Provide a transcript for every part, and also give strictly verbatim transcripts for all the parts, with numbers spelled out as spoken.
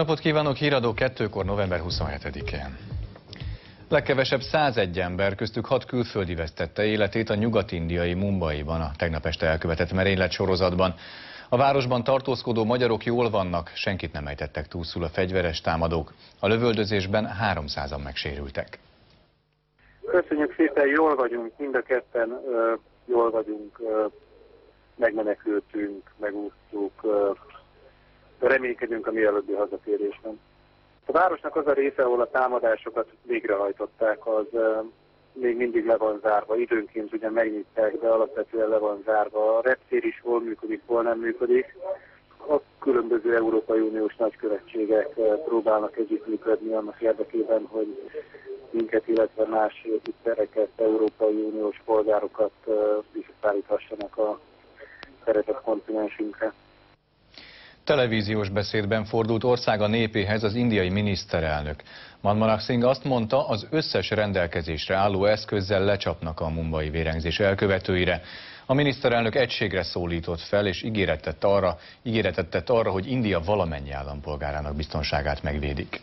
Jó napot kívánok, Híradó kettőkor november huszonhetedikén. Legkevesebb százegy ember, köztük hat külföldi vesztette életét a nyugat-indiai Mumbaiban a tegnap este elkövetett merénylet sorozatban. A városban tartózkodó magyarok jól vannak, senkit nem ejtettek túlszul a fegyveres támadók. A lövöldözésben háromszázan megsérültek. Köszönjük szépen, jól vagyunk, mind a ketten jól vagyunk, megmenekültünk, megúsztuk, reménykedünk a mielőbbi hazatérésben. A városnak az a része, ahol a támadásokat végrehajtották, az még mindig le van zárva. Időnként ugyan megnyitják, de alapvetően le van zárva. A reptér is hol működik, hol nem működik. A különböző Európai Uniós nagykövetségek próbálnak együttműködni annak érdekében, hogy minket, illetve más építszereket, Európai Uniós polgárokat visszaszállíthassanak a szeretett kontinensünkre. Televíziós beszédben fordult országa népéhez az indiai miniszterelnök. Manmohan Singh azt mondta, az összes rendelkezésre álló eszközzel lecsapnak a mumbai vérengzés elkövetőire. A miniszterelnök egységre szólított fel, és ígéretet tett arra, ígéretet tett arra, hogy India valamennyi állampolgárának biztonságát megvédik.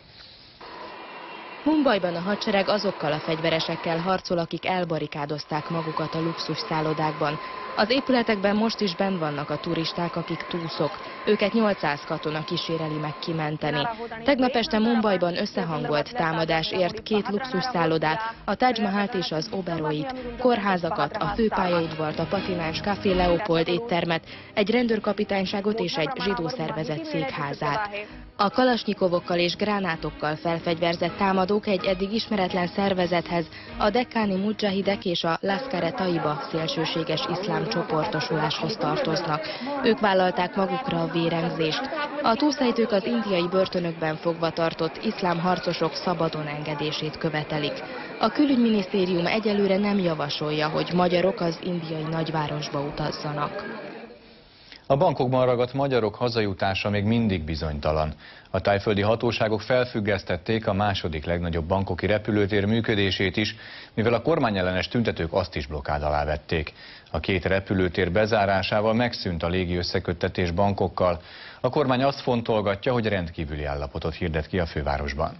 Mumbaiban a hadsereg azokkal a fegyveresekkel harcol, akik elbarikádozták magukat a luxus szállodákban. Az épületekben most is benn vannak a turisták, akik túszok. Őket nyolcszáz katona kíséreli meg kimenteni. Tegnap este Mumbaiban összehangolt támadás ért két luxus szállodát, a Taj Mahalt és az Oberoit, kórházakat, a főpályaudvart, a patináns Café Leopold éttermet, egy rendőrkapitányságot és egy zsidó szervezet székházát. A kalasnyikovokkal és gránátokkal felfegyverzett támadók egy eddig ismeretlen szervezethez, a dekkáni mudzsahidek és a Lashkar-e-Taiba szélsőséges iszlám csoportosuláshoz tartoznak. Ők vállalták magukra a vérengzést. A túlszejtők az indiai börtönökben fogva tartott iszlám harcosok szabadon engedését követelik. A külügyminisztérium egyelőre nem javasolja, hogy magyarok az indiai nagyvárosba utazzanak. A bankokban ragadt magyarok hazajutása még mindig bizonytalan. A tájföldi hatóságok felfüggesztették a második legnagyobb bangkoki repülőtér működését is, mivel a kormányellenes tüntetők azt is blokkád alá vették. A két repülőtér bezárásával megszűnt a légi összeköttetés bankokkal. A kormány azt fontolgatja, hogy rendkívüli állapotot hirdet ki a fővárosban.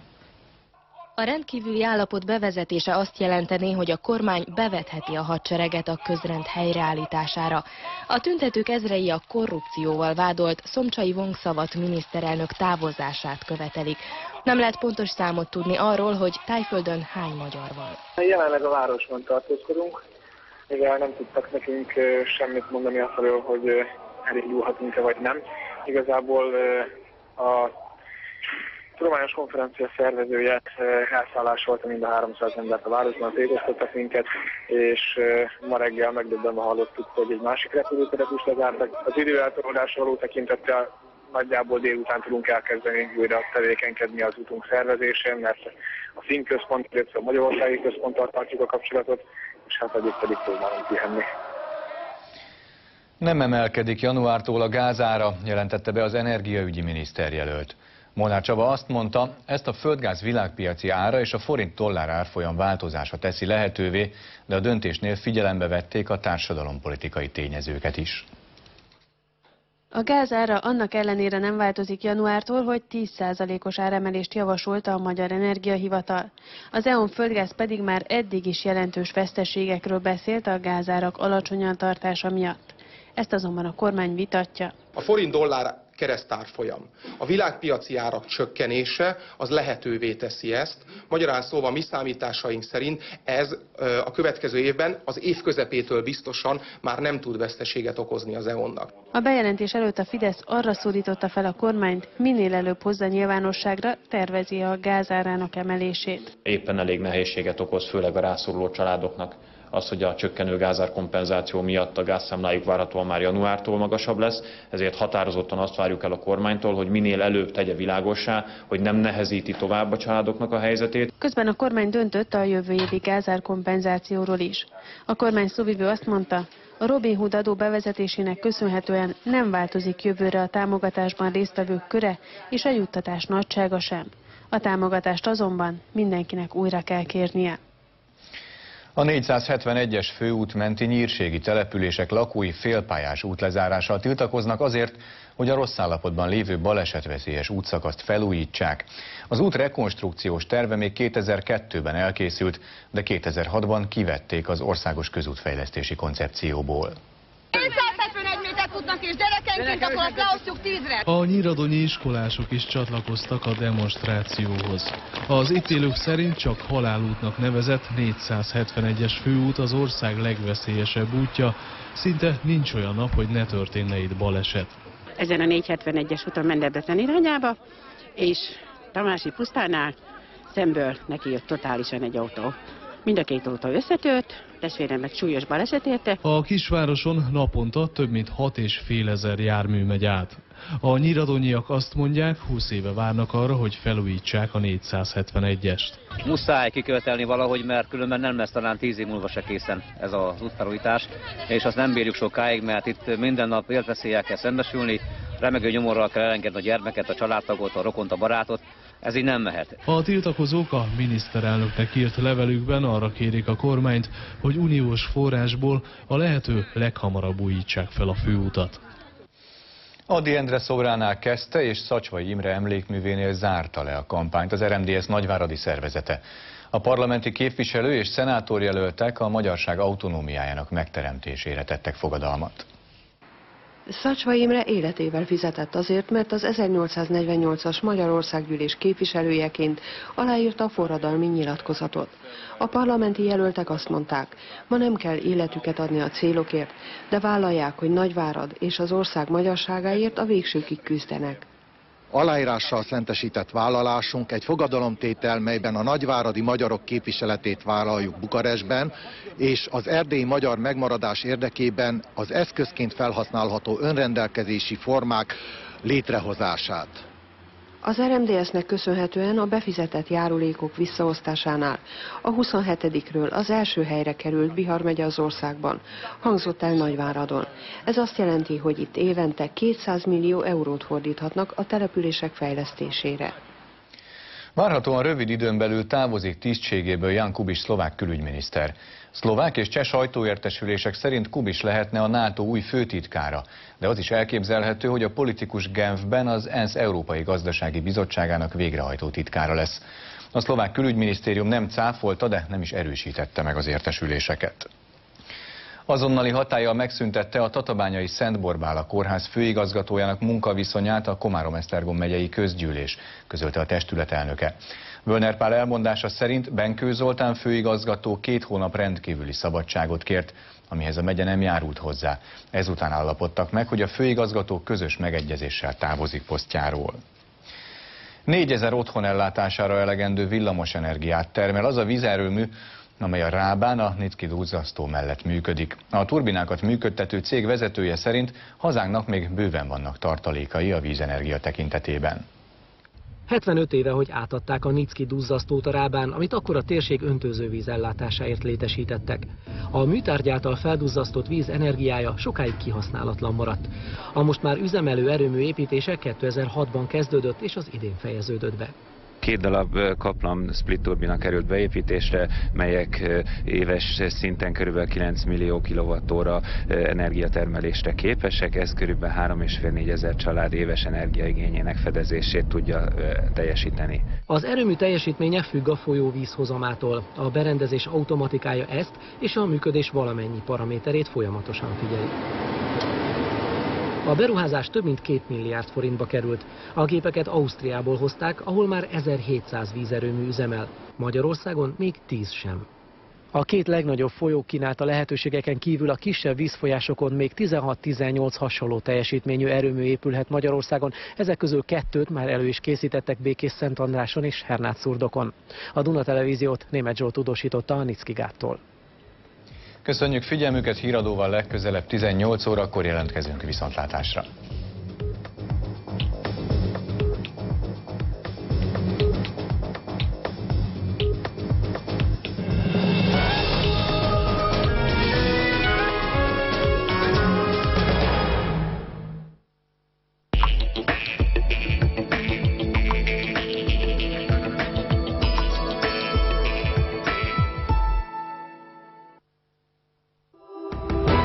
A rendkívüli állapot bevezetése azt jelentené, hogy a kormány bevetheti a hadsereget a közrend helyreállítására. A tüntetők ezrei a korrupcióval vádolt Szomcsai Vongsavat miniszterelnök távozását követelik. Nem lehet pontos számot tudni arról, hogy Tájföldön hány magyar van. Jelenleg a városban tartózkodunk, mivel nem tudtak nekünk semmit mondani arról, hogy elindulhatunk-e vagy nem. Igazából a tudományos konferencia szervezője elszállásolta mind a háromszáz embert a városban, tékoztattak minket, és ma reggel megdöbbenve hallottuk, hogy egy másik repülőteret is lezártak. Az időeltolódásra való tekintettel nagyjából délután tudunk elkezdeni újra tevékenykedni az utunk szervezésén, mert a Finn központ, illetve a Magyarországi központtal tartjuk a kapcsolatot, és hát együtt pedig próbálunk pihenni. Nem emelkedik januártól a gázára, jelentette be az energiaügyi miniszterjelölt. Molnár Csaba azt mondta, ezt a földgáz világpiaci ára és a forint-dollár árfolyam változása teszi lehetővé, de a döntésnél figyelembe vették a társadalompolitikai tényezőket is. A gázára annak ellenére nem változik januártól, hogy tíz százalékos áremelést javasolta a Magyar Energiahivatal. Az é o en Földgáz pedig már eddig is jelentős veszteségekről beszélt a gázárak alacsonyan tartása miatt. Ezt azonban a kormány vitatja. A forint-dollár keresztárfolyam, a világpiaci árak csökkenése az lehetővé teszi ezt. Magyarán szóval mi számításaink szerint ez a következő évben az év közepétől biztosan már nem tud veszteséget okozni az é o en-nak. A bejelentés előtt a Fidesz arra szólította fel a kormányt, minél előbb hozza nyilvánosságra, tervezi a gázárának emelését. Éppen elég nehézséget okoz, főleg a rászoruló családoknak az, hogy a csökkenő gázárkompenzáció miatt a gázszámlájuk várhatóan már januártól magasabb lesz, ezért határozottan azt várjuk el a kormánytól, hogy minél előbb tegye világossá, hogy nem nehezíti tovább a családoknak a helyzetét. Közben a kormány döntött a jövő évi gázárkompenzációról is. A kormány szóvivő azt mondta, a Robin Hood adó bevezetésének köszönhetően nem változik jövőre a támogatásban résztvevők köre és a juttatás nagysága sem. A támogatást azonban mindenkinek újra kell kérnie. A négyszázhetvenegyes főút menti nyírségi települések lakói félpályás útlezárással tiltakoznak azért, hogy a rossz állapotban lévő balesetveszélyes útszakaszt felújítsák. Az út rekonstrukciós terve még kétezer-kettőben elkészült, de kétezer-hatban kivették az országos közútfejlesztési koncepcióból. négyszázhetvenegy méter futnak és gyerekenként, akkor azt leosztjuk tízre. A nyíradonyi iskolások is csatlakoztak a demonstrációhoz. Az itt élők szerint csak halálútnak nevezett négyszázhetvenegyes főút az ország legveszélyesebb útja, szinte nincs olyan nap, hogy ne történne itt baleset. Ezen a négyszázhetvenegyes úton ment Debrecen irányába, és Tamási pusztánál szemből neki jött totálisan egy autó. Mind a két autó összetört, testvérem meg súlyos baleset érte. A kisvároson naponta több mint hat és fél ezer jármű megy át. A nyíradonyiak azt mondják, húsz éve várnak arra, hogy felújítsák a négyszázhetvenegyest. Muszáj kikövetelni valahogy, mert különben nem lesz talán tíz év múlva se készen ez az útfelújítás, és azt nem bírjuk sokáig, mert itt minden nap életveszélyekkel kell szembesülni, remegő nyomorral kell elengedni a gyermeket, a családtagot, a rokont, a barátot. Ez így nem mehet. A tiltakozók a miniszterelnöknek írt levelükben arra kérik a kormányt, hogy uniós forrásból a lehető leghamarabb újítsák fel a főutat. Ady Endre szobránál kezdte, és Szacsvay Imre emlékművénél zárta le a kampányt az er em dé es nagyváradi szervezete. A parlamenti képviselő és szenátorjelöltek a magyarság autonómiájának megteremtésére tettek fogadalmat. Szacsvay Imre életével fizetett azért, mert az ezernyolcszáznegyvennyolcas Magyarországgyűlés képviselőjeként aláírta a forradalmi nyilatkozatot. A parlamenti jelöltek azt mondták, ma nem kell életüket adni a célokért, de vállalják, hogy Nagyvárad és az ország magyarságáért a végsőkig küzdenek. Aláírással szentesített vállalásunk egy fogadalomtétel, melyben a nagyváradi magyarok képviseletét vállaljuk Bukarestben, és az erdélyi magyar megmaradás érdekében az eszközként felhasználható önrendelkezési formák létrehozását. Az er em dé es-nek köszönhetően a befizetett járulékok visszaosztásánál a huszonhetedikről az első helyre került Bihar megye az országban, hangzott el Nagyváradon. Ez azt jelenti, hogy itt évente kétszáz millió eurót fordíthatnak a települések fejlesztésére. Várhatóan rövid időn belül távozik tisztségéből Jan Kubiš szlovák külügyminiszter. Szlovák és cseh sajtóértesülések szerint Kubiš lehetne a NATO új főtitkára, de az is elképzelhető, hogy a politikus Genfben az ENSZ Európai Gazdasági Bizottságának végrehajtó titkára lesz. A szlovák külügyminisztérium nem cáfolta, de nem is erősítette meg az értesüléseket. Azonnali hatállyal megszüntette a tatabányai Szent Borbála kórház főigazgatójának munkaviszonyát a Komárom-Esztergom megyei közgyűlés, közölte a testület elnöke. Völner Pál elmondása szerint Benkő Zoltán főigazgató két hónap rendkívüli szabadságot kért, amihez a megye nem járult hozzá. Ezután állapodtak meg, hogy a főigazgató közös megegyezéssel távozik posztjáról. négyezer otthon ellátására elegendő villamosenergiát termel az a vízerőmű, amely a Rábán a Nicki duzzasztó mellett működik. A turbinákat működtető cég vezetője szerint hazánknak még bőven vannak tartalékai a vízenergia tekintetében. hetvenöt éve, hogy átadták a Nicki duzzasztót a Rábán, amit akkor a térség öntözővíz ellátásáért létesítettek. A műtárgy által felduzzasztott víz energiája sokáig kihasználatlan maradt. A most már üzemelő erőmű építése kétezer-hatban kezdődött és az idén fejeződött be. Két darab Kaplan split turbina került beépítésre, melyek éves szinten kb. kilenc millió kilovattóra energiatermelésre képesek, ez kb. három és fél négy ezer család éves energiaigényének fedezését tudja teljesíteni. Az erőmű teljesítménye függ a folyóvíz hozamától. A berendezés automatikája ezt és a működés valamennyi paraméterét folyamatosan figyeli. A beruházás több mint két milliárd forintba került. A gépeket Ausztriából hozták, ahol már ezerhétszáz vízerőmű üzemel. Magyarországon még tíz sem. A két legnagyobb folyó kínálta lehetőségeken kívül a kisebb vízfolyásokon még tizenhat-tizennyolc hasonló teljesítményű erőmű épülhet Magyarországon. Ezek közül kettőt már elő is készítettek Békés-Szentandráson és Hernát-Szurdokon. A Duna Televíziót Németh Zsolt tudósította a Nicki gáttól. Köszönjük figyelmüket, híradóval legközelebb tizennyolc órakor jelentkezünk, viszontlátásra.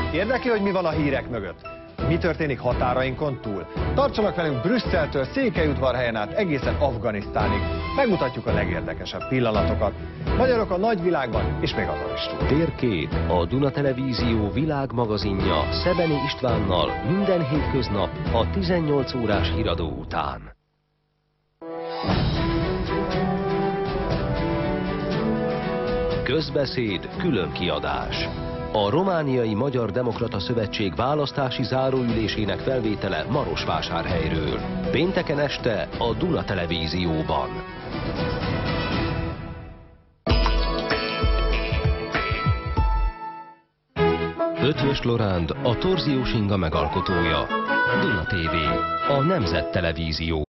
Érdekli, hogy mi van a hírek mögött? Mi történik határainkon túl? Tartsanak velünk Brüsszeltől Székelyudvarhelyen át egészen Afganisztánig. Megmutatjuk a legérdekesebb pillanatokat. Magyarok a nagyvilágban és még azon is túl. Térkép, a Duna Televízió világmagazinja Szebeni Istvánnal minden hétköznap a tizennyolc órás híradó után. Közbeszéd, különkiadás. A Romániai Magyar Demokrata Szövetség választási záróülésének felvétele Marosvásárhelyről. Pénteken este a Duna Televízióban. Ötvös Loránd, a torziós inga megalkotója. Duna té vé, a Nemzet Televízió.